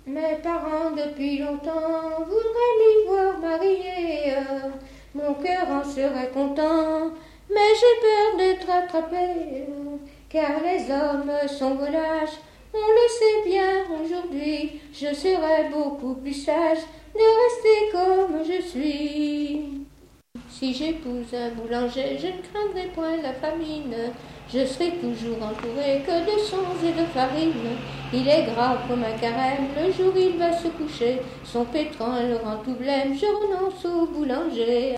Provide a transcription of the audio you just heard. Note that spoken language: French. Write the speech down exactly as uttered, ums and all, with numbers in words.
Mes parents depuis longtemps voudraient m'y voir mariée. Mon cœur en serait content, mais j'ai peur d'être attrapée. Car les hommes sont volage, on le sait bien aujourd'hui. Je serais beaucoup plus sage de rester comme je suis. Si j'épouse un boulanger, je ne craindrai point la famine. Je serai toujours entouré que de sons et de farine. Il est grave comme un carême, le jour il va se coucher. Son pétrin le rend tout blême, je renonce au boulanger.